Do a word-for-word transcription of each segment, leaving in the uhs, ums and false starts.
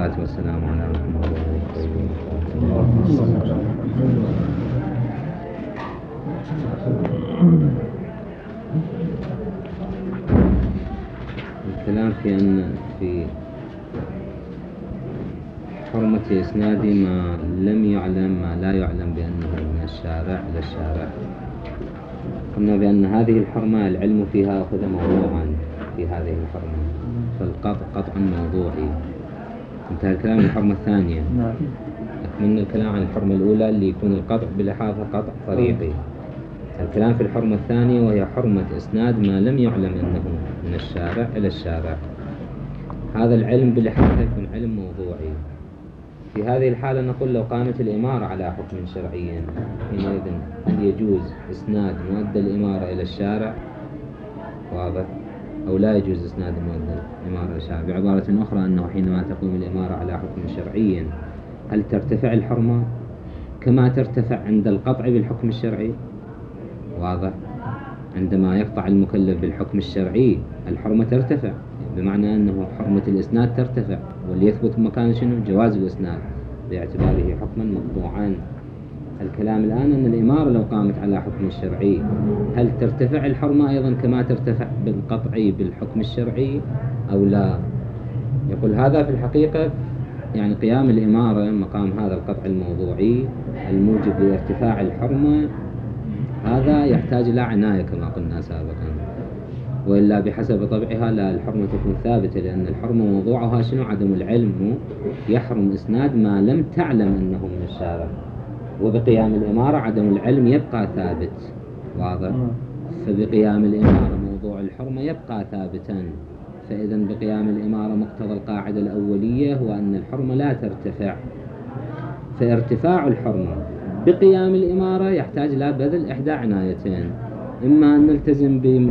والصلاة والسلام على محمد الكلام في أن في حرمة إسناد ما لم يعلم ما لا يعلم بأنه من الشارع إلى الشارع. قلنا بأن هذه الحرمة العلم فيها أخذ موضوعا في هذه الحرمة، فالقطع قطع موضوعي. انتهى الكلام عن الحرمة الثانية. أكملنا الكلام عن الحرمة الأولى اللي يكون القطع بلحاظة قطع طريقي. الكلام في الحرمة الثانية وهي حرمة إسناد ما لم يعلم أنه من الشارع إلى الشارع. هذا العلم بلحاظه يكون علم موضوعي. في هذه الحالة نقول لو قامت الإمارة على حكم شرعي حينئذ هل يجوز إسناد مؤدى الإمارة إلى الشارع؟ واضح؟ أو لا يجوز إسناد مؤدى الإمارة إلى الشارع؟ بعبارة أخرى أنه حينما تقوم الإمارة على حكم شرعي هل ترتفع الحرمة كما ترتفع عند القطع بالحكم الشرعي؟ واضح؟ عندما يقطع المكلف بالحكم الشرعي الحرمة ترتفع، بمعنى أنه حرمة الإسناد ترتفع، واللي يثبت مكان شنو؟ جواز الإسناد باعتباره حكما مقطوعا. الكلام الآن أن الإمارة لو قامت على حكم الشرعي هل ترتفع الحرمة أيضا كما ترتفع بالقطع بالحكم الشرعي أو لا؟ يقول هذا في الحقيقة يعني قيام الإمارة مقام هذا القطع الموضوعي الموجب لارتفاع الحرمة، هذا يحتاج إلى عناية كما قلنا سابقا، وإلا بحسب طبعها لا الحرمة تكون ثابتة، لأن الحرمة موضوعها شنو؟ عدم العلم. يحرم إسناد ما لم تعلم أنه من الشارع، وبقيام الإمارة عدم العلم يبقى ثابت. واضح؟ فبقيام الإمارة موضوع الحرمة يبقى ثابتا، فإذا بقيام الإمارة مقتضى القاعدة الأولية هو أن الحرمة لا ترتفع. فارتفاع الحرمة بقيام الإمارة يحتاج إلى بذل إحدى عنايتين: إما أن نلتزم ب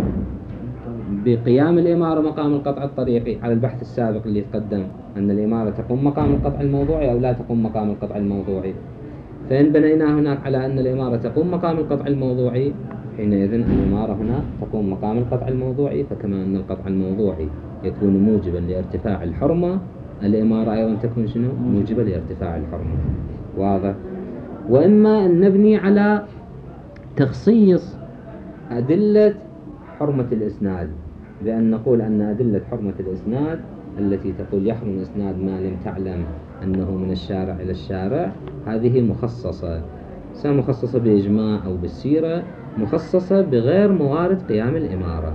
بقيام الإمارة مقام القطع الطريقي على البحث السابق اللي يتقدم أن الإمارة تقوم مقام القطع الموضوعي أو لا تقوم مقام القطع الموضوعي. فإن بنينا هناك على أن الإمارة تقوم مقام القطع الموضوعي حينئذ الإمارة هنا تقوم مقام القطع الموضوعي، فكما أن القطع الموضوعي يكون موجبا لارتفاع الحرمة الإمارة أيضا تكون شنو؟ موجبة لارتفاع الحرمة. واضح؟ وإما أن نبني على تخصيص أدلة حرمة الإسناد بأن نقول أن أدلة حرمة الإسناد التي تقول يحرم إسناد ما لم تعلم أنه من الشارع إلى الشارع هذه مخصصة، سواء مخصصة بإجماع أو بالسيرة، مخصصة بغير موارد قيام الإمارة.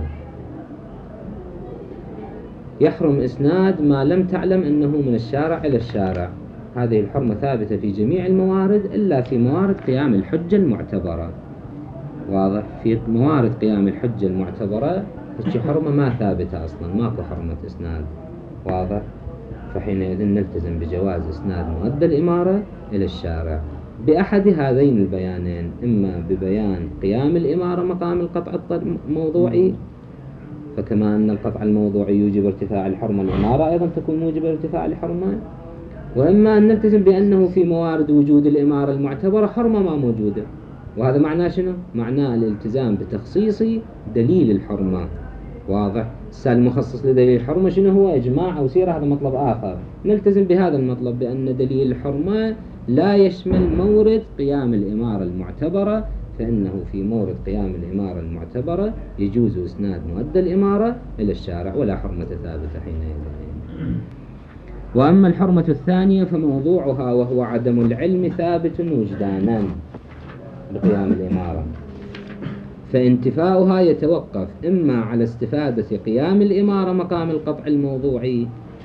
يحرم إسناد ما لم تعلم أنه من الشارع إلى الشارع، هذه الحرمة ثابتة في جميع الموارد إلا في موارد قيام الحجة المعتبرة. واضح؟ في موارد قيام الحجة المعتبرة هذه حرمة ما ثابتة أصلا، ماكو حرمة إسناد. واضح؟ فحينئذ نلتزم بجواز إسناد مؤدى الإمارة إلى الشارع بأحد هذين البيانين: إما ببيان قيام الإمارة مقام القطع الموضوعي، فكما أن القطع الموضوعي يوجب ارتفاع الحرمة الإمارة أيضا تكون موجبة ارتفاع الحرمة، وإما أن نلتزم بأنه في موارد وجود الإمارة المعتبرة حرمة ما موجودة. وهذا معناه شنو؟ معناه الالتزام بتخصيص دليل الحرمة. واضح؟ السؤال المخصص لدليل الحرمة شنو هو؟ إجماع أو سيرة، هذا مطلب آخر. نلتزم بهذا المطلب بأن دليل الحرمة لا يشمل مورد قيام الإمارة المعتبرة، فإنه في مورد قيام الإمارة المعتبرة يجوز إسناد مؤدى الإمارة إلى الشارع ولا حرمة ثابتة حينئذ. وأما الحرمة الثانية فموضوعها وهو عدم العلم ثابت وجدانا بقيام الإمارة، فانتفاؤها يتوقف إما على استفادة قيام الإمارة مقام القطع الموضوعي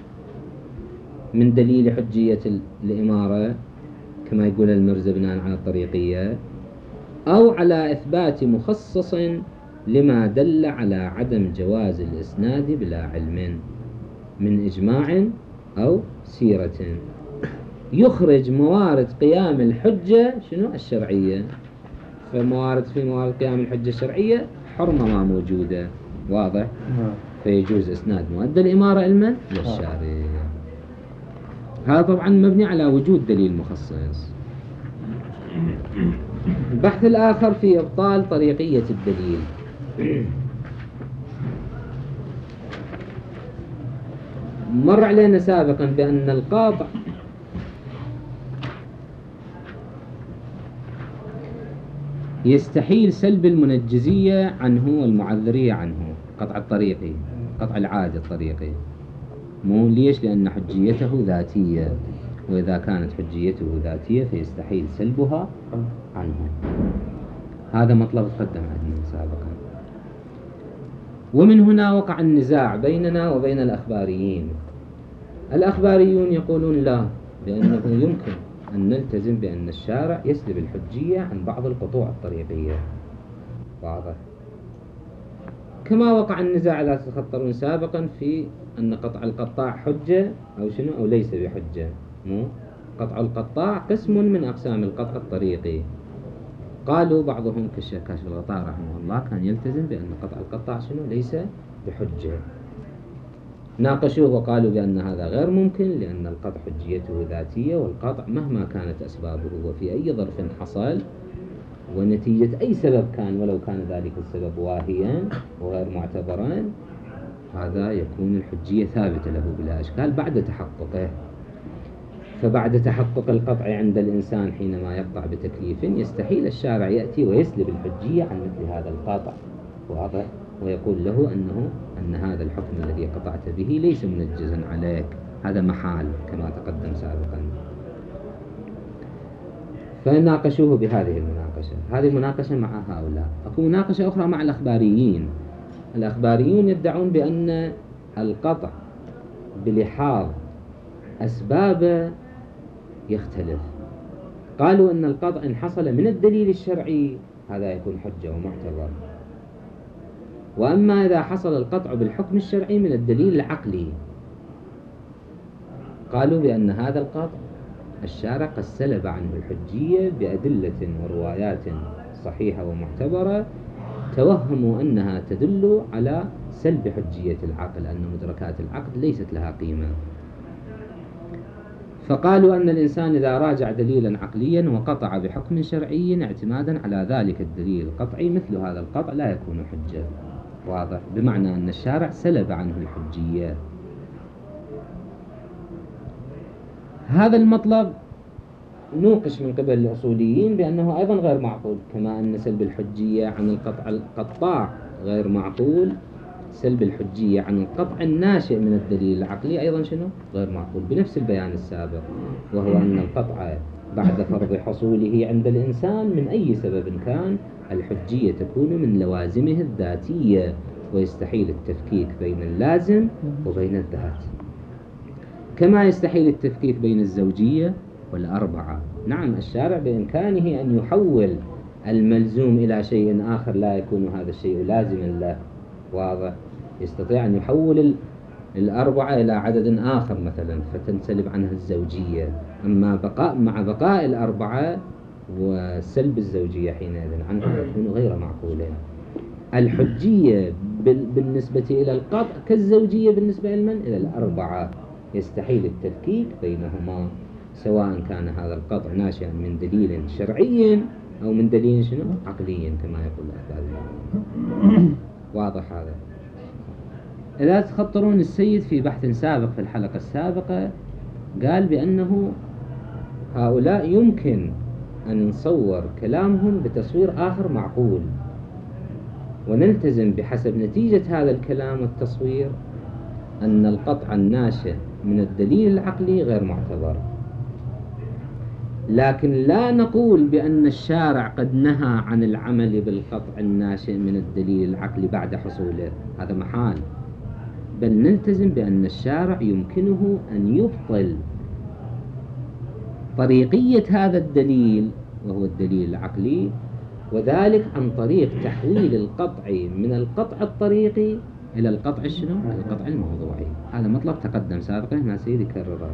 من دليل حجية الإمارة كما يقول المرزا بناء على الطريقية، أو على إثبات مخصص لما دل على عدم جواز الإسناد بلا علم من إجماع أو سيرة، يخرج موارد قيام الحجة شنو؟ الشرعية. فموارد في موارد قيام الحجة الشرعية حرمة ما موجودة. واضح؟ فيجوز إسناد مؤدى الإمارة علما للشارع. هذا طبعا مبني على وجود دليل مخصص. البحث الآخر في إبطال طريقية الدليل. مر علينا سابقا بأن القاطع يستحيل سلب المنجزية عنه والمعذرية عنه، قطع الطريقي، قطع العادي الطريقي. مو ليش؟ لأن حجيته ذاتية، وإذا كانت حجيته ذاتية فيستحيل سلبها عنه. هذا مطلب تقدم عندنا سابقا. ومن هنا وقع النزاع بيننا وبين الأخباريين. الأخباريون يقولون لا، بأنه يمكن أن نلتزم بأن الشارع يسلب الحجية عن بعض القطوع الطريقية. واضح؟ كما وقع النزاع لا تتخطرون سابقا في أن قطع القطاع حجة أو شنو أو ليس بحجة. مو قطع القطاع قسم من أقسام القطع الطريقي. قالوا بعضهم كشف الغطاء رحمه الله كان يلتزم بأن قطع القطاع شنو ليس بحجة. ناقشوه وقالوا بأن هذا غير ممكن، لأن القطع حجيته ذاتية، والقطع مهما كانت أسبابه وفي أي ظرف حصل ونتيجة أي سبب كان، ولو كان ذلك السبب واهيا وغير معتبرا، هذا يكون الحجية ثابتة له بلا إشكال بعد تحققه. فبعد تحقق القطع عند الإنسان حينما يقطع بتكليف يستحيل الشارع يأتي ويسلب الحجية عن مثل هذا القاطع. واضح؟ ويقول له أنه أن هذا الحكم الذي قطعت به ليس منجزا عليك، هذا محال كما تقدم سابقا. فناقشوه بهذه المناقشة. هذه المناقشة مع هؤلاء. أكو مناقشة أخرى مع الأخباريين. الأخباريون يدعون بأن القطع بلحاظ أسبابه يختلف. قالوا أن القطع إن حصل من الدليل الشرعي هذا يكون حجة ومعتبر، وأما إذا حصل القطع بالحكم الشرعي من الدليل العقلي، قالوا بأن هذا القطع الشارع قد سلب عنه الحجية بأدلة وروايات صحيحة ومعتبرة توهموا أنها تدل على سلب حجية العقل، أن مدركات العقل ليست لها قيمة. فقالوا أن الإنسان إذا راجع دليلا عقليا وقطع بحكم شرعي اعتمادا على ذلك الدليل القطعي، مثل هذا القطع لا يكون حجة. واضح؟ بمعنى أن الشارع سلب عنه الحجية. هذا المطلب نوقش من قبل الأصوليين بأنه أيضا غير معقول، كما أن سلب الحجية عن القطع القطاع غير معقول، سلب الحجية عن القطع الناشئ من الدليل العقلي أيضا شنو؟ غير معقول، بنفس البيان السابق، وهو أن القطع بعد فرض حصوله عند الإنسان من أي سبب كان الحجية تكون من لوازمه الذاتية، ويستحيل التفكيك بين اللازم وبين الذات، كما يستحيل التفكيك بين الزوجية والأربعة. نعم، الشارع بإمكانه أن يحول الملزوم إلى شيء آخر لا يكون هذا الشيء لازما له. واضح؟ يستطيع أن يحول الأربعة إلى عدد آخر مثلا فتنسلب عنها الزوجية، أما بقاء مع بقاء الأربعة وسلب الزوجية حينئذ عنها يكون غير معقولين. الحجية بالنسبة إلى القطع كالزوجية بالنسبة لمن؟ إلى الأربعة. يستحيل التفكيك بينهما، سواء كان هذا القطع ناشئا من دليل شرعي أو من دليل شنو؟ عقلي كما يقول الأخباريون. واضح هذا؟ إذا تخطرون السيد في بحث سابق في الحلقة السابقة قال بأنه هؤلاء يمكن أن نصور كلامهم بتصوير آخر معقول، ونلتزم بحسب نتيجة هذا الكلام والتصوير أن القطع الناشئ من الدليل العقلي غير معتبر، لكن لا نقول بأن الشارع قد نهى عن العمل بالقطع الناشئ من الدليل العقلي بعد حصوله، هذا محال، بل نلتزم بأن الشارع يمكنه أن يبطل طريقية هذا الدليل وهو الدليل العقلي، وذلك عن طريق تحويل القطع من القطع الطريقي إلى القطع شنو؟ القطع الموضوعي. هذا مطلب تقدم سابقا، ما سيد يكرره.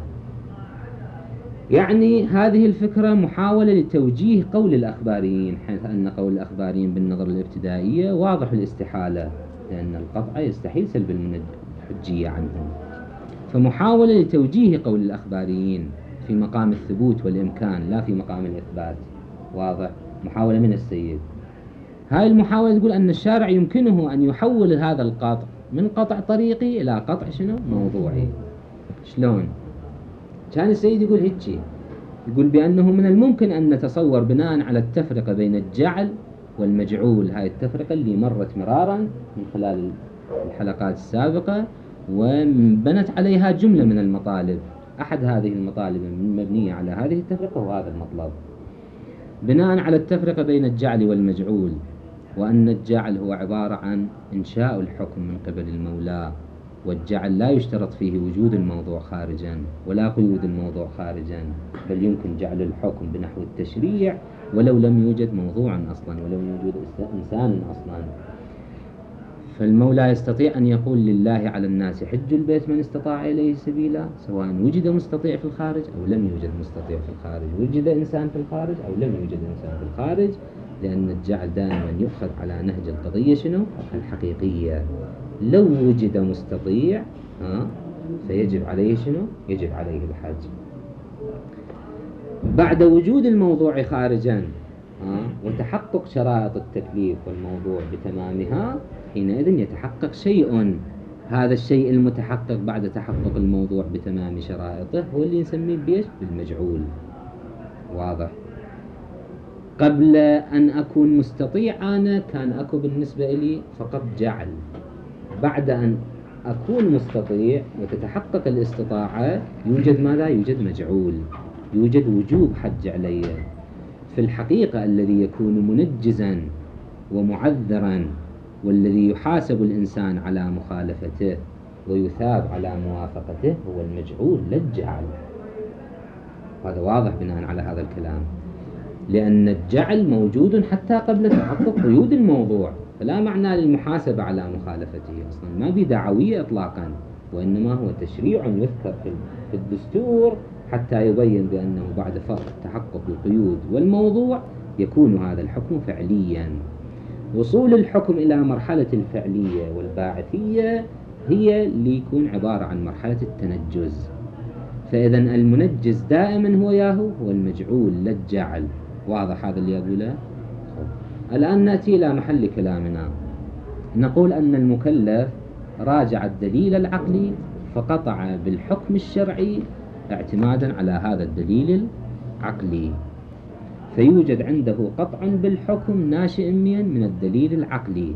يعني هذه الفكرة محاولة لتوجيه قول الأخباريين، حيث أن قول الأخباريين بالنظر الابتدائية واضح الاستحالة، لأن القطع يستحيل سلب الحجية عنهم، فمحاولة لتوجيه قول الأخباريين في مقام الثبوت والإمكان لا في مقام الإثبات. واضح؟ محاولة من السيد. هاي المحاولة تقول أن الشارع يمكنه أن يحول هذا القطع من قطع طريقي إلى قطع شنو؟ موضوعي. شلون؟ كان السيد يقول هيجي، يقول بأنه من الممكن أن نتصور بناء على التفرقة بين الجعل والمجعول، هاي التفرقة اللي مرت مرارا من خلال الحلقات السابقة، وبنت عليها جملة من المطالب. أحد هذه المطالب المبنية على هذه التفرقة هو هذا المطلب، بناء على التفرقة بين الجعل والمجعول، وأن الجعل هو عبارة عن إنشاء الحكم من قبل المولى، والجعل لا يشترط فيه وجود الموضوع خارجا ولا قيود الموضوع خارجا، بل يمكن جعل الحكم بنحو التشريع ولو لم يوجد موضوعا أصلا، ولو لم يوجد إنسان أصلا. فالمولى يستطيع أن يقول لله على الناس حج البيت من استطاع إليه سبيلا، سواء وجد مستطيع في الخارج أو لم يوجد مستطيع في الخارج، وجد إنسان في الخارج أو لم يوجد إنسان في الخارج، لأن الجعل دائما يؤخذ على نهج القضية شنو؟ الحقيقية. لو وجد مستطيع ها فيجب عليه شنو؟ يجب عليه الحج. بعد وجود الموضوع خارجا ها وتحقق شرائط التكليف والموضوع بتمامها، حينئذ يتحقق شيء. هذا الشيء المتحقق بعد تحقق الموضوع بتمام شرائطه هو اللي نسميه بيش؟ بالمجعول. واضح؟ قبل أن أكون مستطيع أنا كان أكو بالنسبة لي فقط جعل، بعد أن أكون مستطيع وتتحقق الاستطاعة يوجد ماذا؟ يوجد مجعول، يوجد وجوب حج علي. في الحقيقة الذي يكون منجزا ومعذرا والذي يحاسب الإنسان على مخالفته ويثاب على موافقته هو المجعول لا الجعل. هذا واضح بناء على هذا الكلام، لأن الجعل موجود حتى قبل تحقق قيود الموضوع، فلا معنى للمحاسبة على مخالفته أصلا، ما بدعوية إطلاقا، وإنما هو تشريع يذكر في الدستور حتى يبين بأنه بعد تحقق القيود والموضوع يكون هذا الحكم فعليا. وصول الحكم إلى مرحلة الفعلية والباعثية هي اللي يكون عبارة عن مرحلة التنجز. فإذا المنجز دائما هو ياهو هو المجعول لا الجعل. واضح هذا اللي أقوله؟ الآن نأتي إلى محل كلامنا، نقول أن المكلف راجع الدليل العقلي فقطع بالحكم الشرعي اعتمادا على هذا الدليل العقلي، فيوجد عنده قطع بالحكم ناشئ من الدليل العقلي.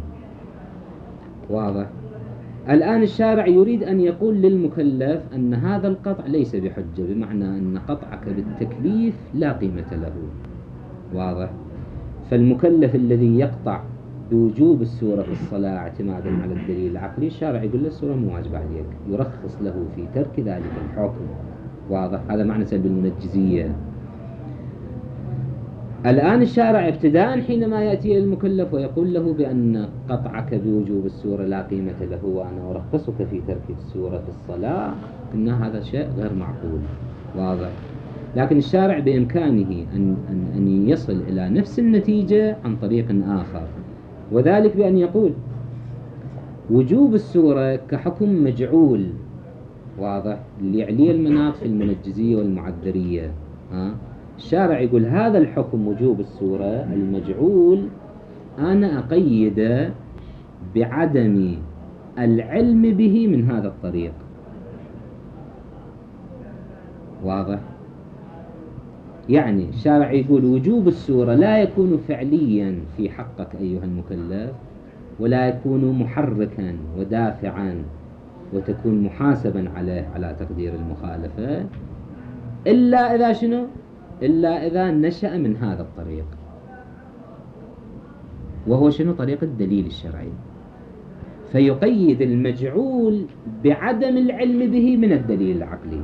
واضح؟ الآن الشارع يريد أن يقول للمكلف أن هذا القطع ليس بحجة، بمعنى أن قطعك بالتكليف لا قيمة له. واضح؟ فالمكلف الذي يقطع بوجوب السورة في الصلاة اعتمادا على الدليل العقلي، الشارع يقول له السورة مو واجبة عليك، يرخص له في ترك ذلك الحكم. واضح؟ هذا معنى سلب المنجزية. الآن الشارع ابتداء حينما يأتي المكلف ويقول له بأن قطعك بوجوب السورة لا قيمة له وأنا أرخصك في ترك السورة في الصلاة، إن هذا شيء غير معقول. واضح؟ لكن الشارع بإمكانه أن, أن, أن يصل إلى نفس النتيجة عن طريق آخر، وذلك بأن يقول وجوب السورة كحكم مجعول. واضح؟ اللي يعليه المناط في المنجزية والمعذرية. ها؟ الشارع يقول هذا الحكم وجوب السورة المجعول أنا أقيد بعدم العلم به من هذا الطريق. واضح؟ يعني الشارع يقول وجوب السورة لا يكون فعليا في حقك أيها المكلف، ولا يكون محركا ودافعا وتكون محاسبا عليه على تقدير المخالفة، إلا إذا شنو؟ إلا إذا نشأ من هذا الطريق، وهو شنو؟ طريق الدليل الشرعي. فيقيد المجعول بعدم العلم به من الدليل العقلي.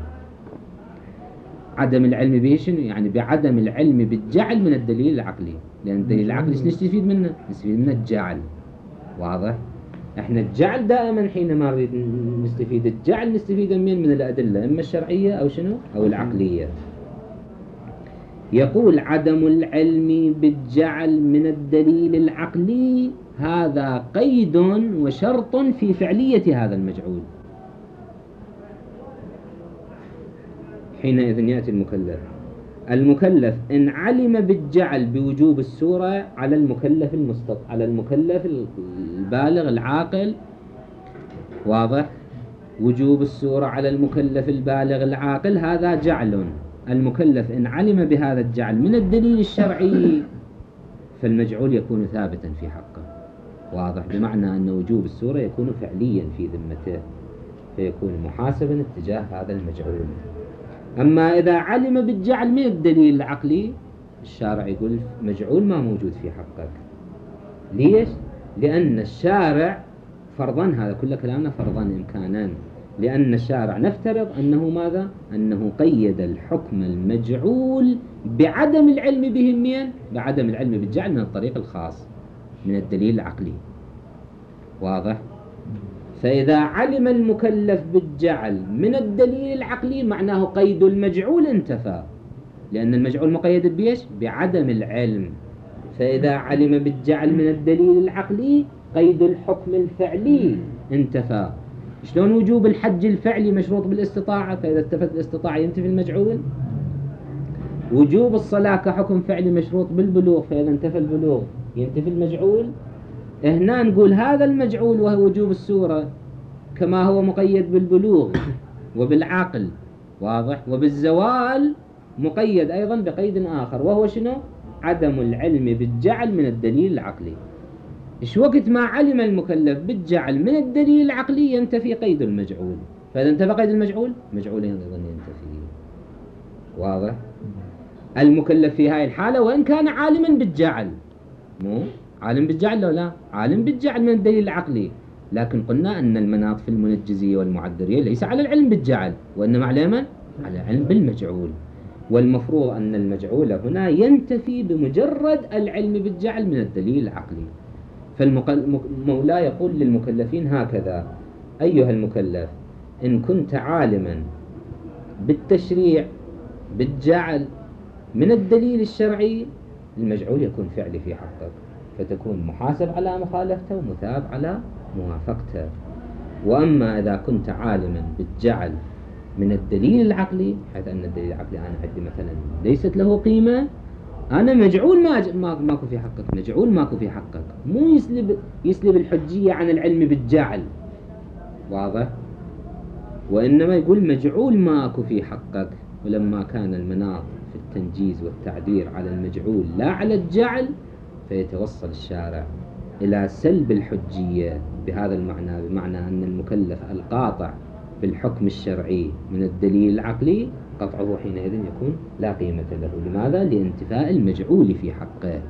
عدم العلم به شنو؟ يعني بعدم العلم بالجعل من الدليل العقلي، لأن الدليل العقلي شنو نستفيد منه؟ نستفيد من الجعل. واضح؟ احنا الجعل دائما حينما نريد نستفيد الجعل نستفيد من من الأدلة، إما الشرعية أو شنو؟ أو العقلية. يقول عدم العلم بالجعل من الدليل العقلي هذا قيد وشرط في فعلية هذا المجعول. حينئذ يأتي المكلف المكلف إن علم بالجعل بوجوب السورة على المكلف المستط على المكلف البالغ العاقل. واضح؟ وجوب السورة على المكلف البالغ العاقل هذا جعل، المكلف إن علم بهذا الجعل من الدليل الشرعي فالمجعول يكون ثابتا في حقه. واضح؟ بمعنى أن وجوب السورة يكون فعليا في ذمته، فيكون محاسبا اتجاه هذا المجعول. أما إذا علم بالجعل من الدليل العقلي الشارع يقول مجعول ما موجود في حقك. ليش؟ لأن الشارع فرضا، هذا كل كلامنا فرضا إمكانا، لأن الشارع نفترض أنه ماذا؟ أنه قيد الحكم المجعول بعدم العلم به من؟ بعدم العلم بالجعل من الطريق الخاص من الدليل العقلي. واضح؟ فإذا علم المكلف بالجعل من الدليل العقلي معناه قيد المجعول انتفى، لأن المجعول مقيد بيش؟ بعدم العلم. فإذا علم بالجعل من الدليل العقلي قيد الحكم الفعلي انتفى. شلون وجوب الحج الفعلي مشروط بالاستطاعة، فإذا انتفت الاستطاعة ينتفي المجعول. وجوب الصلاة كحكم فعلي مشروط بالبلوغ، فإذا انتفى البلوغ ينتفي المجعول. هنا نقول هذا المجعول وهو وجوب السورة كما هو مقيد بالبلوغ وبالعقل، واضح، وبالزوال مقيد أيضا بقيد آخر وهو شنو؟ عدم العلم بالجعل من الدليل العقلي. إيش وقت ما علم المكلف بالجعل من الدليل العقلي ينتفي قيد المجعول، فإذا انتفى قيد المجعول مجعولين أيضا ينتفي. واضح؟ المكلف في هاي الحالة وإن كان عالما بالجعل، مو عالم بالجعل لو لا عالم بالجعل من الدليل العقلي، لكن قلنا أن المناط في المنجزية والمعذرية ليس على العلم بالجعل وإنما على من؟ على العلم بالمجعول. والمفروض أن المجعول هنا ينتفي بمجرد العلم بالجعل من الدليل العقلي. فالمولى يقول للمكلفين هكذا: أيها المكلف، إن كنت عالما بالتشريع بالجعل من الدليل الشرعي المجعول يكون فعلي في حقك، فتكون محاسب على مخالفته ومثاب على موافقته. وأما إذا كنت عالما بالجعل من الدليل العقلي، حيث أن الدليل العقلي أنا عندي مثلا ليست له قيمة، أنا مجعول ما ما ماكو في حقك، مجعول ماكو في حقك، مو يسلب يسلب الحجية عن العلم بالجعل. واضح؟ وإنما يقول مجعول ماكو في حقك. ولما كان المناط في التنجيز والتعبير على المجعول لا على الجعل، فيتوصل الشارع إلى سلب الحجية بهذا المعنى، بمعنى أن المكلف القاطع بالحكم الشرعي من الدليل العقلي قطعه حينئذ يكون لا قيمة له. لماذا؟ لانتفاء المجعول في حقه.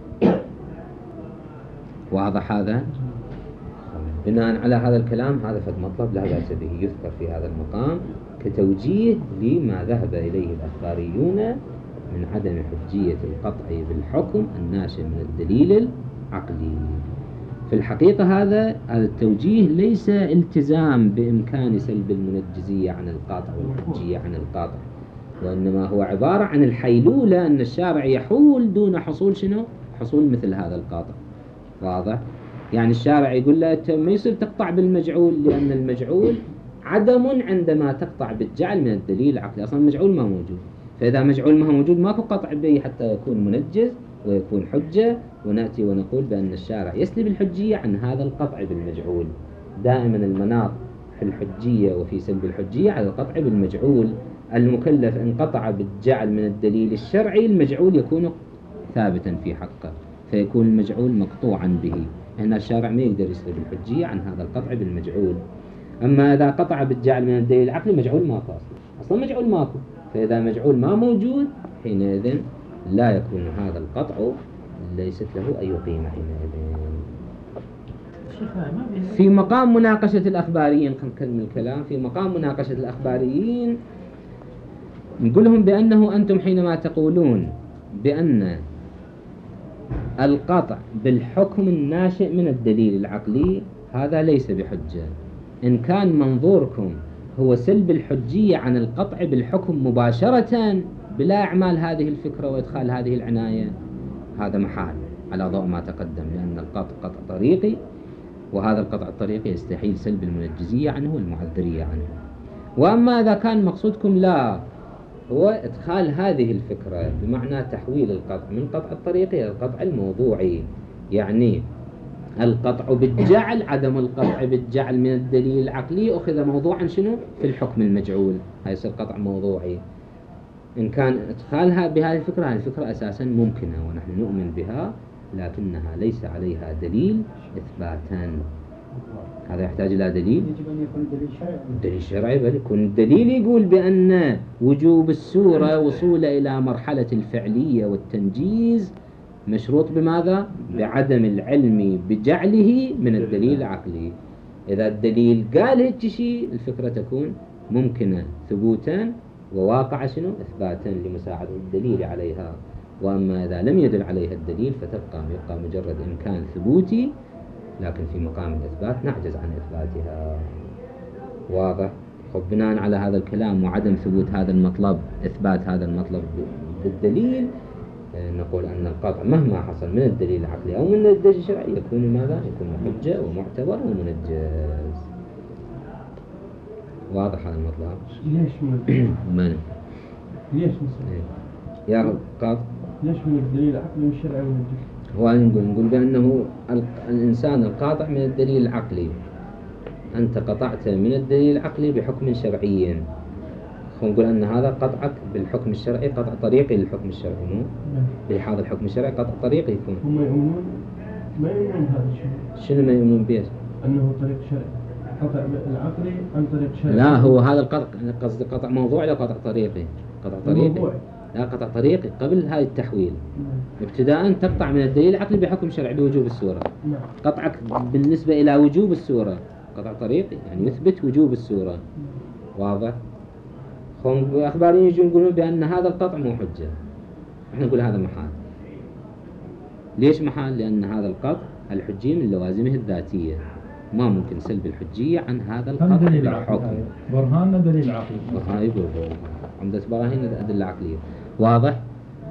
واضح هذا؟ بناء على هذا الكلام هذا فد مطلب لا بأس به يذكر في هذا المقام كتوجيه لما ذهب إليه الأخباريون من عدم حجية القطع بالحكم الناشئ من الدليل العقلي. في الحقيقة هذا هذا التوجيه ليس التزام بإمكان سلب المنجزية عن القاطع والحجية عن القاطع، وإنما هو عبارة عن الحيلولة، أن الشارع يحول دون حصول شنو؟ حصول مثل هذا القاطع. واضح؟ يعني الشارع يقول له أنت ما يصير تقطع بالمجعول، لأن المجعول عدم عندما تقطع بالجعل من الدليل العقلي، أصلا المجعول ما موجود. فإذا مجعول ما موجود ماكو قطع به حتى يكون منجز ويكون حجة، ونأتي ونقول بأن الشارع يسلب الحجية عن هذا القطع بالمجعول. دائما المناط في الحجية وفي سلب الحجية على القطع بالمجعول. المكلف إن قطع بالجعل من الدليل الشرعي المجعول يكون ثابتا في حقه، فيكون المجعول مقطوعا به. هنا الشارع ما يقدر يسلب الحجية عن هذا القطع بالمجعول. أما إذا قطع بالجعل من الدليل العقلي مجعول ماكو أصلا، أصلا مجعول ماكو. فإذا مجعول ما موجود حينئذ لا يكون هذا القطع ليست له أي قيمة حينئذ. في مقام مناقشة الأخباريين، خلينا نكمل الكلام. في مقام مناقشة الأخباريين نقول لهم بأنه أنتم حينما تقولون بأن القطع بالحكم الناشئ من الدليل العقلي هذا ليس بحجة. إن كان منظوركم هو سلب الحجية عن القطع بالحكم مباشرة بلا إعمال هذه الفكرة وإدخال هذه العناية، هذا محال على ضوء ما تقدم، لأن القطع قطع طريقي، وهذا القطع الطريقي يستحيل سلب المنجزية عنه والمعذرية عنه. وأما إذا كان مقصودكم لا هو إدخال هذه الفكرة بمعنى تحويل القطع من قطع الطريقي إلى القطع الموضوعي، يعني القطع بالجعل، عدم القطع بالجعل من الدليل العقلي أخذ موضوعا شنو؟ في الحكم المجعول، هاي يصير قطع موضوعي. إن كان إدخالها بهذه الفكرة، هذه الفكرة أساسا ممكنة ونحن نؤمن بها، لكنها ليس عليها دليل إثباتا. هذا يحتاج إلى دليل، يجب أن يكون دليل شرعي. دليل شرعي، بل يكون الدليل يقول بأن وجوب السورة وصول إلى مرحلة الفعلية والتنجيز مشروط بماذا؟ بعدم العلم بجعله من الدليل العقلي. إذا الدليل قال هيك شيء، الفكرة تكون ممكنة ثبوتا وواقع شنو؟ إثباتا لمساعدة الدليل عليها. وأما إذا لم يدل عليها الدليل فتبقى يبقى مجرد إمكان ثبوتي، لكن في مقام الإثبات نعجز عن إثباتها. واضح؟ خب بناء على هذا الكلام وعدم ثبوت هذا المطلب، إثبات هذا المطلب بالدليل، نقول أن القطع مهما حصل من الدليل العقلي أو من الدليل الشرعي يكون ماذا؟ يكون حجة ومعتبر ومنجز. واضح هذا المطلب؟ ليش من؟ ليش مثلا؟ يا قاض ليش من الدليل العقلي والشرعي والنجس؟ هو نقول نقول بأنه الإنسان القاطع من الدليل العقلي، أنت قطعت من الدليل العقلي بحكم شرعي، نقول أن هذا قطعك بالحكم الشرعي قطع طريقي للحكم الشرعي، مو؟ بهذا الحكم الشرعي قطع طريقي يكون. هم يؤمنون ما يؤمنون بهذا الشيء. شنو ما يؤمنون به؟ أنه طريق شرعي، قطع العقلي عن طريق شرعي. لا، هو هذا القطع قصدي قطع موضوعي لا قطع طريقي؟ قطع طريقي. موضوعي. لا، قطع طريقي قبل هاي التحويل. ابتداء تقطع من الدليل العقلي بحكم شرعي بوجوب السورة. نعم. قطعك بالنسبة إلى وجوب السورة قطع طريقي، يعني يثبت وجوب السورة. واضح؟ هم أخبارين يجون يقولون بأن هذا القطع مو حجة، احنا نقول هذا محال. ليش محال؟ لأن هذا القطع الحجية من لوازمه الذاتية، ما ممكن سلب الحجية عن هذا القطع بالحكم. برهاننا دليل عقلي. برهان يقول عمدة براهين أدلة عقلية. واضح؟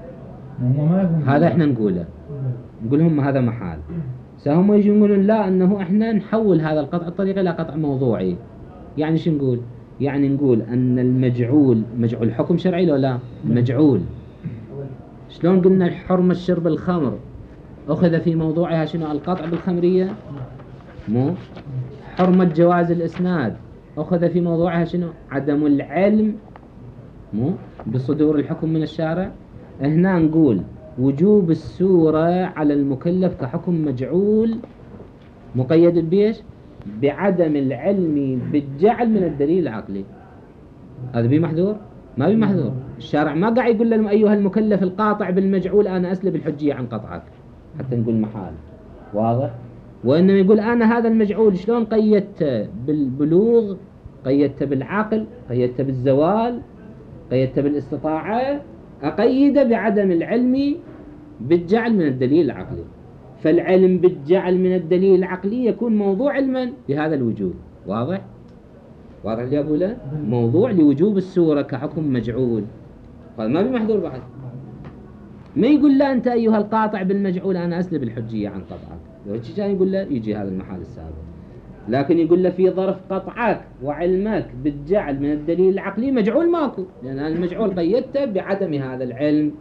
هذا احنا نقوله، نقول هم هذا محال. سهم يجون يقولون لا، أنه احنا نحول هذا القطع الطريقي إلى قطع موضوعي. يعني شو نقول؟ يعني نقول أن المجعول، مجعول حكم شرعي لو لا؟ المجعول شلون قلنا الحرمة الشرب الخمر أخذ في موضوعها شنو؟ القطع بالخمرية، مو؟ حرمة جواز الإسناد أخذ في موضوعها شنو؟ عدم العلم، مو؟ بصدور الحكم من الشارع. هنا نقول وجوب السورة على المكلف كحكم مجعول مقيد بيش؟ بعدم العلم بالجعل من الدليل العقلي. هذا بيه محذور؟ ما بيه محذور. الشارع ما قاعد يقول لهم أيها المكلف القاطع بالمجعول أنا أسلب الحجية عن قطعك حتى نقول محال. واضح؟ وإنما يقول أنا هذا المجعول شلون قيدته؟ بالبلوغ، قيدته بالعقل، قيدته بالزوال، قيدته بالاستطاعة، أقيده بعدم العلم بالجعل من الدليل العقلي. فالعلم بالجعل من الدليل العقلي يكون موضوع علما بهذا الوجود. واضح؟ واضح اللي أقوله؟ موضوع لوجوب السورة كحكم مجعول. قال ما بمحذور بعد، ما يقول لا أنت أيها القاطع بالمجعول أنا أسلب الحجية عن قطعك. لو هيك كان يقول له يجي هذا المحال السابق، لكن يقول له في ظرف قطعك وعلمك بالجعل من الدليل العقلي مجعول ماكو، لأن المجعول قيدته بعدم هذا العلم.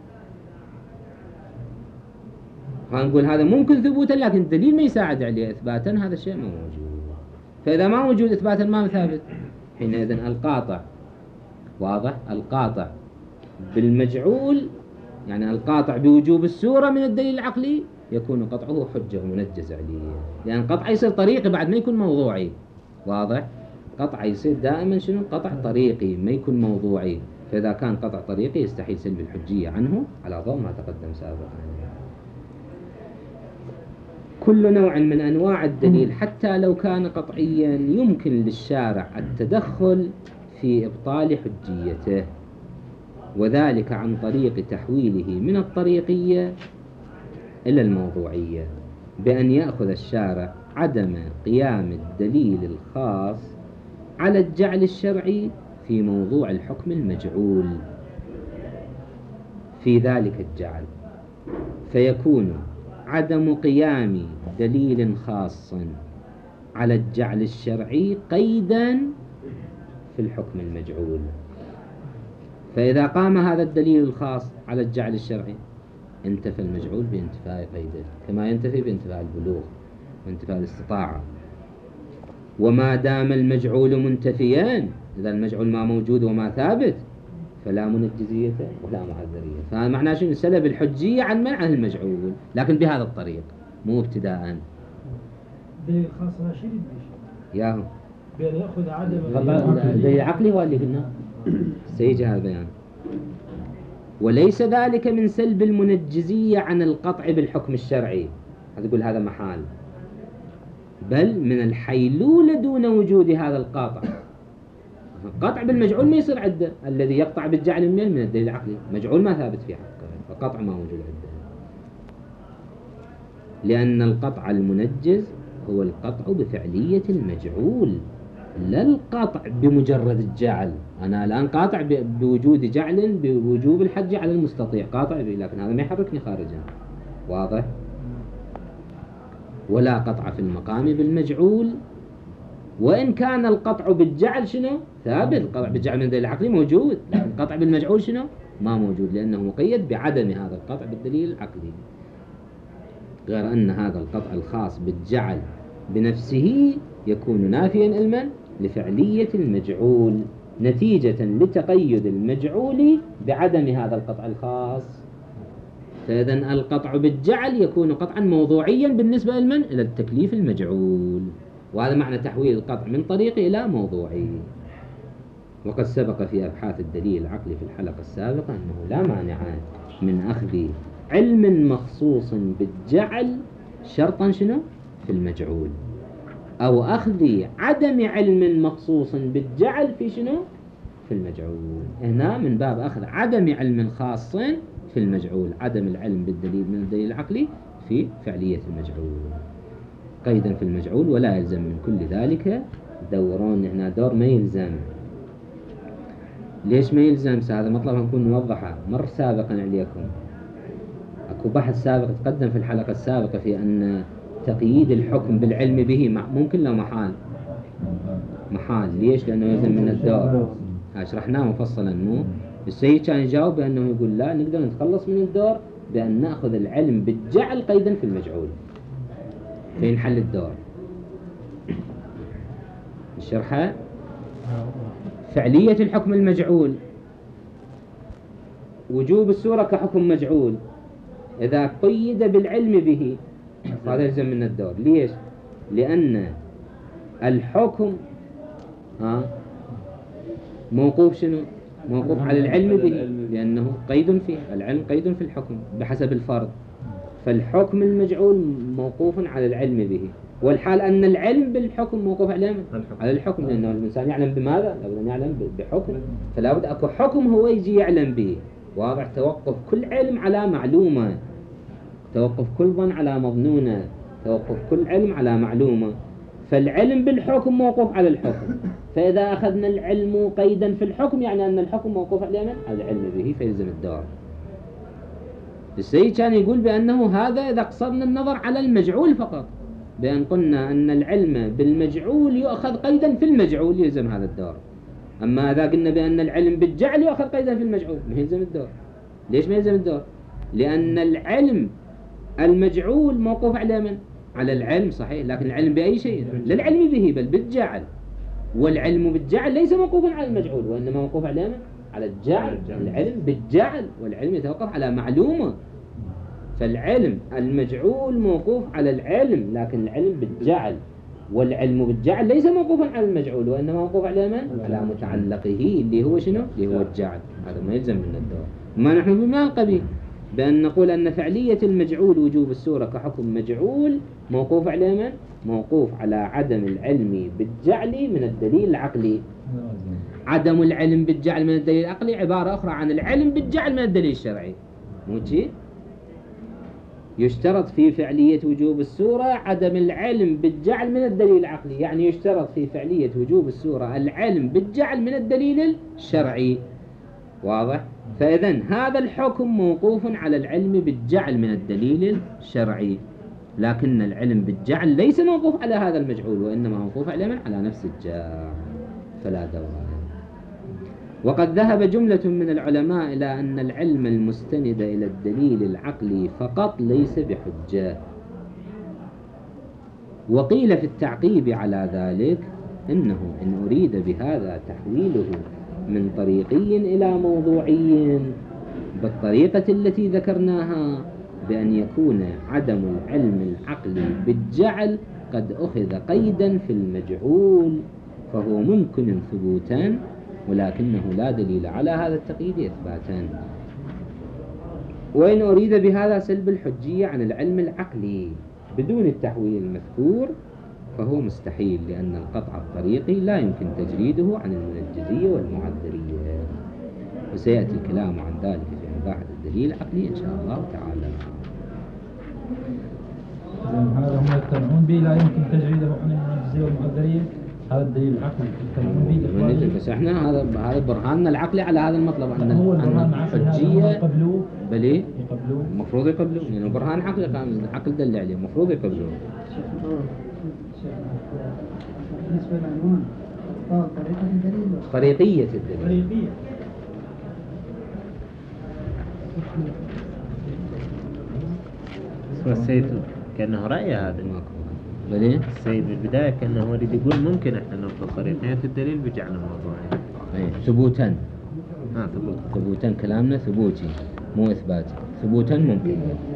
فنقول هذا ممكن ثبوتا لكن الدليل ما يساعد عليه إثباتا، هذا الشيء ما موجود. فإذا ما موجود إثباتا ما ثابت، حينئذ القاطع، واضح؟ القاطع بالمجعول يعني القاطع بوجوب السورة من الدليل العقلي يكون قطعه حجة ومنجز عليه، لأن قطع يصير طريقي بعد ما يكون موضوعي. واضح؟ قطع يصير دائما شنو؟ قطع طريقي ما يكون موضوعي. فإذا كان قطع طريقي يستحيل سلب الحجية عنه على ضوء ما تقدم سابقا. كل نوع من أنواع الدليل حتى لو كان قطعيا يمكن للشارع التدخل في إبطال حجيته، وذلك عن طريق تحويله من الطريقية إلى الموضوعية، بأن يأخذ الشارع عدم قيام الدليل الخاص على الجعل الشرعي في موضوع الحكم المجعول في ذلك الجعل، فيكون عدم قيام دليل خاص على الجعل الشرعي قيدا في الحكم المجعول. فإذا قام هذا الدليل الخاص على الجعل الشرعي انتفى المجعول بانتفاء قيده، كما ينتفي بانتفاء البلوغ. وانتفاء الاستطاعة. وما دام المجعول منتفيا، إذا المجعول ما موجود وما ثابت، فلا منجزية ولا معذرية. فهذا معناه شنو؟ سلب الحجية عن من؟ عن المجعول، لكن بهذا الطريق، مو ابتداء. بخاصة شديد ياهو بأن يأخذ عدم الدليل العقلي هو اللي قلنا سيجي هذا البيان. وليس ذلك من سلب المنجزية عن القطع بالحكم الشرعي، تقول هذا محال، بل من الحيلولة دون وجود هذا القاطع. القطع بالمجعول ما يصير عده، الذي يقطع بالجعل من من الدليل العقلي، مجعول ما ثابت في حقه، فقطع ما موجود عده. لأن القطع المنجز هو القطع بفعلية المجعول، لا القطع بمجرد الجعل. أنا الآن قاطع بوجود جعل بوجوب الحج على المستطيع، قاطع به، لكن هذا ما يحركني خارجا. واضح؟ ولا قطع في المقام بالمجعول، وإن كان القطع بالجعل شنو؟ ثابت. القطع بالجعل من الدليل العقلي موجود، لكن القطع بالمجعول شنو؟ ما موجود، لأنه مقيد بعدم هذا القطع بالدليل العقلي. غير أن هذا القطع الخاص بالجعل بنفسه يكون نافيا علما لفعلية المجعول، نتيجة لتقيد المجعول بعدم هذا القطع الخاص. فإذن القطع بالجعل يكون قطعا موضوعيا بالنسبة لمن؟ إلى التكليف المجعول، وهذا معنى تحويل القطع من طريقي إلى موضوعي. وقد سبق في أبحاث الدليل العقلي في الحلقة السابقة أنه لا مانع من أخذ علم مخصوص بالجعل شرطا شنو؟ في المجعول، أو أخذ عدم علم مخصوص بالجعل في شنو؟ في المجعول. هنا من باب أخذ عدم علم خاص في المجعول، عدم العلم بالدليل من الدليل العقلي في فعلية المجعول، قيدا في المجعول. ولا يلزم من كل ذلك دورون. هنا دور ما يلزم. ليش ما يلزم؟ هذا مطلب نكون نوضحه مر سابقا عليكم. أكو بحث سابق تقدم في الحلقة السابقة في أن تقييد الحكم بالعلم به ممكن لو محال. محال. ليش؟ لأنه يلزم من الدور. شرحناه مفصلا. مو السيد كان يجاوب بأنه يقول لا، نقدر نتخلص من الدور بأن نأخذ العلم بالجعل قيدا في المجعول، فين حل الدور. الشرحة فعلية الحكم المجعول، وجوب الصورة كحكم مجعول إذا قيد بالعلم به هذا يلزم من الدور. ليش؟ لأن الحكم ها موقوف شنو؟ موقوف على العلم به، لأنه قيد فيه، العلم قيد في الحكم بحسب الفرض، فالحكم المجعول موقوف على العلم به. والحال أن العلم بالحكم موقوف على على الحكم، لأنه الإنسان يعلم بماذا؟ لابد أن يعلم بحكم، فلا بد أكو حكم هو يجي يعلم به. واضح؟ توقف كل علم على معلومة، توقف كل ظن على مظنونة، توقف كل علم على معلومة. فالعلم بالحكم موقوف على الحكم، فإذا أخذنا العلم قيدا في الحكم يعني أن الحكم موقوف على من؟ على العلم به، فيلزم الدور. السيد كان يقول بأنه هذا إذا قصدنا النظر على المجعول فقط، بأن قلنا أن العلم بالمجعول يؤخذ قيدا في المجعول يلزم هذا الدور. أما إذا قلنا بأن العلم بالجعل يؤخذ قيدا في المجعول ما يلزم الدور. ليش ما يلزم الدور؟ لأن العلم المجعول موقوف على من؟ على العلم، صحيح، لكن العلم بأي شيء؟ لا العلم به بل بالجعل، والعلم بالجعل ليس موقوفا على المجعول، وإنما موقوف على من؟ على الجعل. العلم بالجعل، والعلم يتوقف على معلومة. فالعلم المجعول موقوف على العلم، لكن العلم بالجعل، والعلم بالجعل ليس موقوفا على المجعول، وإنما موقوف على من؟ على متعلقه اللي هو شنو؟ اللي هو الجعل. هذا ما يلزم من الدور. ما نحن بما القبيل بأن نقول أن فعلية المجعول وجوب الصورة كحكم مجعول موقوف على من؟ موقوف على عدم العلم بالجعل من الدليل العقلي. عدم العلم بالجعل من الدليل العقلي عبارة أخرى عن العلم بالجعل من الدليل الشرعي. مو شيء؟ يشترط في فعلية وجوب الصورة عدم العلم بالجعل من الدليل العقلي، يعني يشترط في فعلية وجوب الصورة العلم بالجعل من الدليل الشرعي. واضح؟ فإذن هذا الحكم موقوف على العلم بالجعل من الدليل الشرعي، لكن العلم بالجعل ليس موقوف على هذا المجعول، وإنما موقوف على من؟ على نفس الجعل، فلا دور. وقد ذهب جملة من العلماء إلى أن العلم المستند إلى الدليل العقلي فقط ليس بحجة. وقيل في التعقيب على ذلك إنه إن أريد بهذا تحويله من طريقي إلى موضوعي بالطريقة التي ذكرناها، بأن يكون عدم العلم العقلي بالجعل قد أخذ قيدا في المجعول، فهو ممكن ثبوتا ولكنه لا دليل على هذا التقييد إثباتا. وإن أريد بهذا سلب الحجية عن العلم العقلي بدون التحويل المذكور فهو مستحيل، لأن القطع الطريقي لا يمكن تجريده عن المنجزية والمعذرية، وسيأتي الكلام عن ذلك في إباحة الدليل العقلي إن شاء الله تعالى. هذا هم يقتنعون به لا يمكن تجريده عن المنجزية والمعذرية، هذا الدليل العقلي يقتنعون به. بس احنا هذا هذا برهاننا العقلي على هذا المطلب، أن هو أن الحجية يقبلوه بلي يقبلوه المفروض يقبلوه، لأنه يعني برهان عقلي كان العقل دل عليه المفروض يقبلوه. بالنسبة للعنوان طريقة الدليل طريقية الدليل طريقية السيد كأنه رأي هذا بلي السيد بالبداية كأنه هو يريد يقول ممكن احنا نفرض طريقية الدليل بجعل الموضوع أي ثبوتا اه ثبوت ثبوتا كلامنا ثبوتي مو إثباتي، ثبوتا ممكن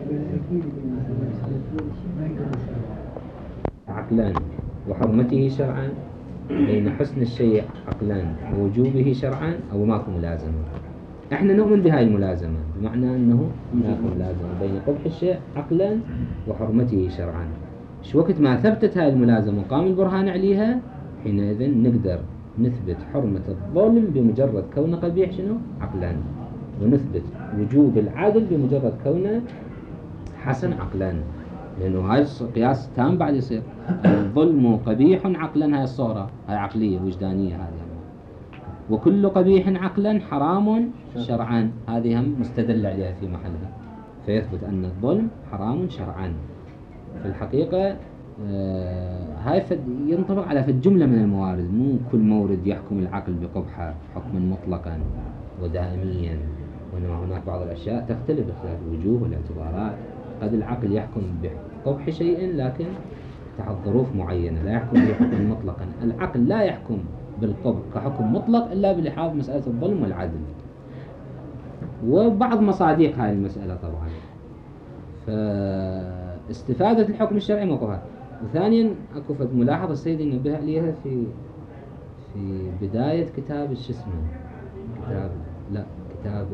عقلان وحرمته شرعا، بين حسن الشيء عقلان ووجوبه شرعا أو ماكو ملازمة. احنا نؤمن بهاي الملازمة، بمعنى أنه ماكو ملازمة بين قبح الشيء عقلا وحرمته شرعا. شو وقت ما ثبتت هاي الملازمة وقام البرهان عليها حينئذ نقدر نثبت حرمة الظلم بمجرد كونه قبيح شنو عقلا، ونثبت وجوب العدل بمجرد كونه حسن عقلا، لأنه هاي قياس تام بعد يصير. الظلم قبيح عقلا، هاي الصورة هاي عقلية وجدانية هذه، وكل قبيح عقلا حرام شرعا، هذه هم مستدل عليها في محلها، فيثبت أن الظلم حرام شرعا. في الحقيقة آه هاي فد ينطبق على فد جملة من الموارد، مو كل مورد يحكم العقل بقبحه حكما مطلقا ودائميا، وإنما هناك بعض الأشياء تختلف باختلاف الوجوه والاعتبارات. قد العقل يحكم بقبح شيء لكن تحت ظروف معينة، لا يحكم به حكما مطلقا. العقل لا يحكم بالقبح كحكم مطلق إلا بلحاظ مسألة الظلم والعدل وبعض مصادق هاي المسألة طبعا. فاستفادة الحكم الشرعي موقفها. وثانيا اكو فد ملاحظة السيد ينبه عليها في في بداية كتاب الشسمة كتاب لا كتاب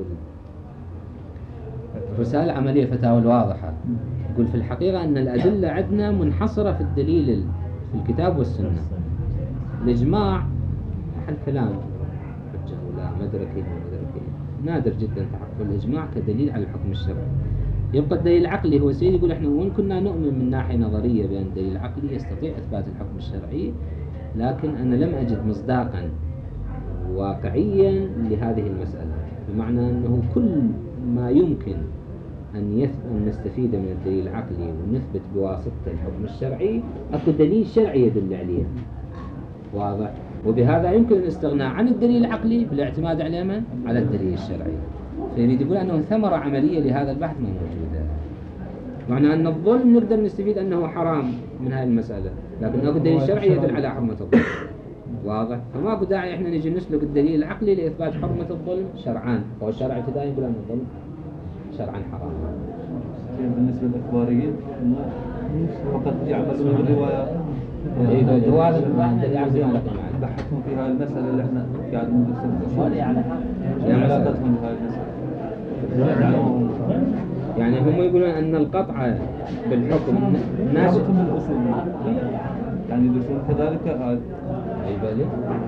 الرسالة العملية الفتاوى الواضحة، يقول في الحقيقة أن الأدلة عندنا منحصرة في الدليل في الكتاب والسنة. الإجماع محل كلام حجة ولا مدركي ومدركي، نادر جدا تحقق الإجماع كدليل على الحكم الشرعي. يبقى الدليل العقلي هو سيد يقول احنا وين كنا نؤمن من ناحية نظرية بأن الدليل العقلي يستطيع إثبات الحكم الشرعي، لكن أنا لم أجد مصداقا واقعيا لهذه المسألة، بمعنى أنه كل ما يمكن أن, يث... أن نستفيد من الدليل العقلي ونثبت بواسطة الحكم الشرعي أكو دليل شرعي يدل عليه واضح، وبهذا يمكن الاستغناء عن الدليل العقلي بالاعتماد على من؟ على الدليل الشرعي. فيريد يقول أنه ثمرة عملية لهذا البحث ما موجودة، معنى أن الظلم نقدر نستفيد أنه حرام من هذه المسألة، لكن أكو دليل شرعي يدل على حرمة الظلم واضح. فما أكو داعي إحنا نجي نسلك الدليل العقلي لإثبات حرمة الظلم شرعان، هو الشرع ابتدائي يقول أن الظلم شرعا حرام. بالنسبة للإخباريين فقط يعملون بالرواية، هو هذا الذي يعزم على قناعة بحثهم في هذه المسألة اللي احنا قاعد ندرسها، يعني علاقتهم بهذه المسألة. يعني هم يقولون أن القطع بالحكم ناشئ علاقتهم بالأصول، يعني يدرسون كذلك هذا. أي بالي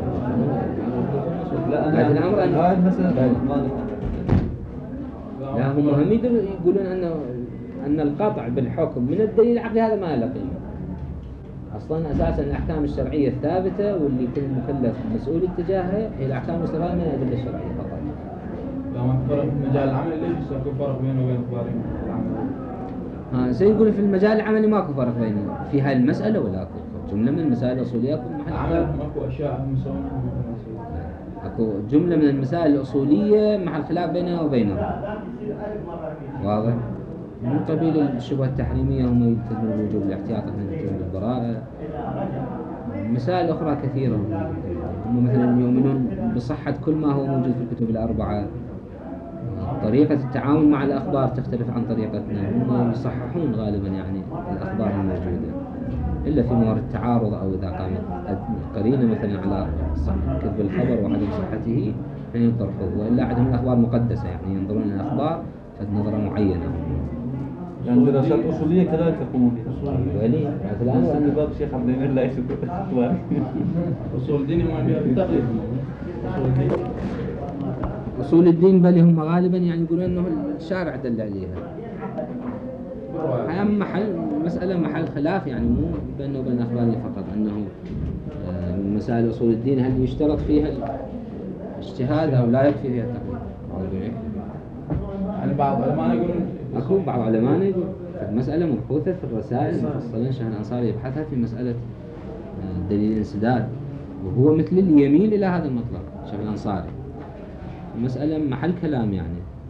لا أنا هذا الأمر أن هاي المسألة ما لا هم هم يقولون أن أن القطع بالحكم من الدليل العقلي هذا ما له قيمة أصلاً. أساساً الأحكام الشرعية الثابتة واللي كل مكلف مسؤول اتجاهها هي الأحكام المستفادة من الأدلة الشرعية فقط. لما فرق في مجال العمل ليش يكون فرق بينه وبين إخباري العمل؟ ها سيقول في المجال العملي ماكو فرق بين في هاي المسألة ولا أكو جملة من المسائل الأصولية أكو محل العمل ماكو أشياء هم يسوونها أكو جملة من المسائل الأصولية محل خلاف بيننا وبينهم واضح. من قبيل الشبهة التحريمية هم يلتزمون بوجوب الاحتياط، احنا نلتزم بالضرورة. البراءة. مسائل أخرى كثيرة، هم مثلا يؤمنون بصحة كل ما هو موجود في الكتب الأربعة. طريقة التعامل مع الأخبار تختلف عن طريقتنا، هم يصححون غالبا يعني الأخبار الموجودة، إلا في مورد التعارض أو إذا قامت قرينة مثلا على كذب الخبر وعدم صحته فينطرحوه، وإلا عدم الأخبار مقدسة، يعني ينظرون الأخبار فنظرة معينة. يعني دراسات أصولية كذلك يقومون بها. ولي الآن عند باب الشيخ عبد المنعم لا يشكر الأخبار. أصول الدين هم فيها بالتقليد. أصول الدين أصول الدين بل هم غالبا يعني يقولون أنه الشارع دل عليها. هي محل مسألة محل خلاف، يعني مو بينه وبين الأخبارية فقط، أنه آه، من مسائل أصول الدين هل يشترط فيها الاجتهاد أو لا يكفي فيها التقليد. يعني بعض العلماء يقولون أكو بعض علماء يقول المسألة مبحوثة في الرسائل مفصلا، شيخ الأنصاري يبحثها في مسألة آه، دليل الانسداد، وهو مثل اللي يميل إلى هذا المطلب شيخ الأنصاري. المسألة محل كلام يعني.